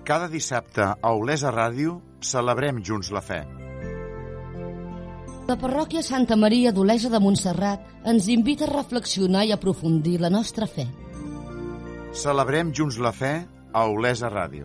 Cada dissabte a Olesa Ràdio celebrem junts la fe. La parròquia Santa Maria d'Olesa de Montserrat ens invita a reflexionar i aprofundir la nostra fe. Celebrem junts la fe a Olesa Ràdio.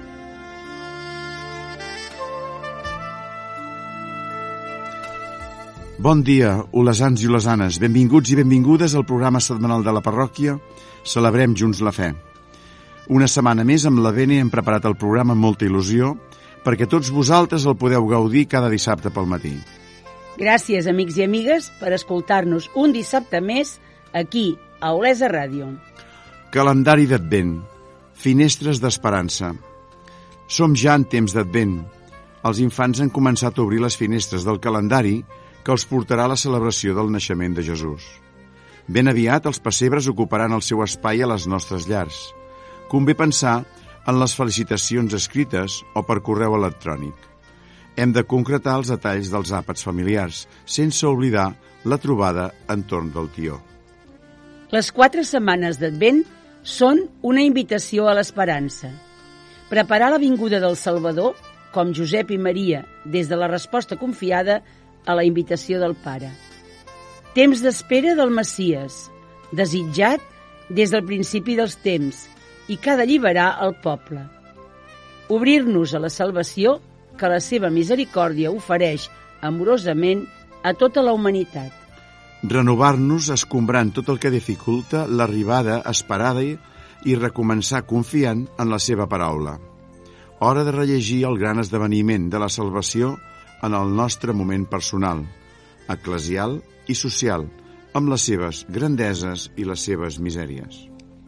Bon dia, olesans i olesanes. Benvinguts i benvingudes al programa setmanal de la parròquia Celebrem junts la fe. Una setmana més amb la Bene hem preparat el programa amb molta il·lusió perquè tots vosaltres el podeu gaudir cada dissabte pel matí. Gràcies, amics i amigues, per escoltar-nos un dissabte més aquí, a Olesa Ràdio. Calendari d'Advent, finestres d'esperança. Som ja en temps d'Advent. Els infants han començat a obrir les finestres del calendari que els portarà a la celebració del naixement de Jesús. Ben aviat els pessebres ocuparan el seu espai a les nostres llars. Convé pensar en les felicitacions escrites o per correu electrònic. Hem de concretar els detalls dels àpats familiars, sense oblidar la trobada entorn del tió. Les 4 setmanes d'Advent són una invitació a l'esperança. Preparar la vinguda del Salvador, com Josep i Maria, des de la resposta confiada a la invitació del Pare. Temps d'espera del Messies, desitjat des del principi dels temps, i que ha d'alliberar el poble. Obrir-nos a la salvació que la seva misericòrdia ofereix amorosament a tota la humanitat. Renovar-nos escombrant tot el que dificulta l'arribada esperada i recomençar confiant en la seva paraula. Hora de rellegir el gran esdeveniment de la salvació en el nostre moment personal, eclesial i social, amb les seves grandeses i les seves misèries.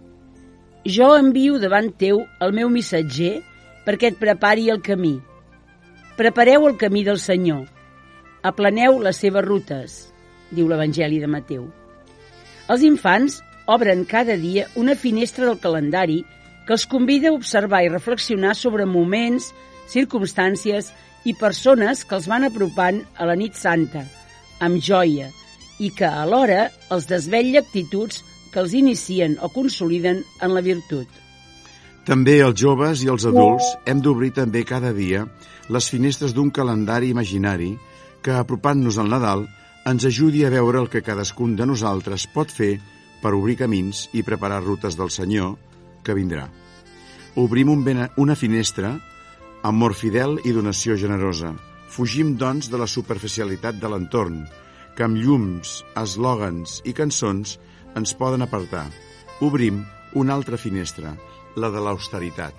Jo envio davant teu el meu missatger perquè et prepari el camí. Prepareu el camí del Senyor. Aplaneu les seves rutes, diu l'Evangeli de Mateu. Els infants obren cada dia una finestra del calendari que els convida a observar i reflexionar sobre moments, circumstàncies i persones que els van apropant a la nit santa, amb joia, i que alhora els desvetlla actituds que els inicien o consoliden en la virtut. També els joves i els adults hem d'obrir també cada dia les finestres d'un calendari imaginari que, apropant-nos al Nadal, ens ajudi a veure el que cadascun de nosaltres pot fer per obrir camins i preparar rutes del Senyor que vindrà. Obrim una finestra, amor fidel i donació generosa. Fugim, doncs, de la superficialitat de l'entorn, que amb llums, eslògans i cançons ens poden apartar. Obrim una altra finestra, la de l'austeritat.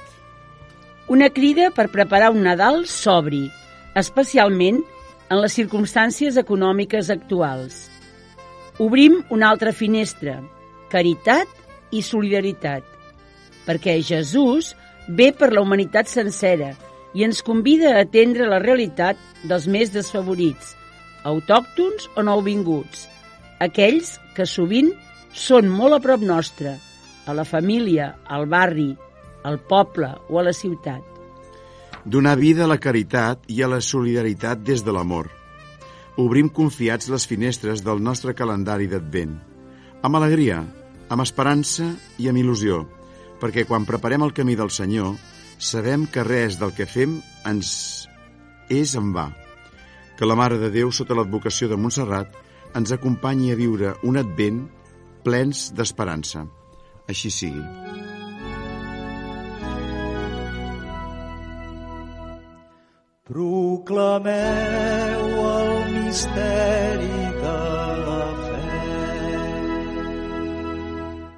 Una crida per preparar un Nadal sobri, especialment en les circumstàncies econòmiques actuals. Obrim una altra finestra, caritat i solidaritat, perquè Jesús ve per la humanitat sencera i ens convida a atendre la realitat dels més desfavorits, autòctons o nouvinguts, aquells que sovint són molt a prop nostre, a la família, al barri, al poble o a la ciutat. Donar vida a la caritat i a la solidaritat des de l'amor. Obrim confiats les finestres del nostre calendari d'Advent, amb alegria, amb esperança i amb il·lusió, perquè quan preparem el camí del Senyor, sabem que res del que fem ens és en va. Que la Mare de Déu, sota l'advocació de Montserrat, ens acompanyi a viure un Advent plens d'esperança. Així sigui. Proclameu el misteri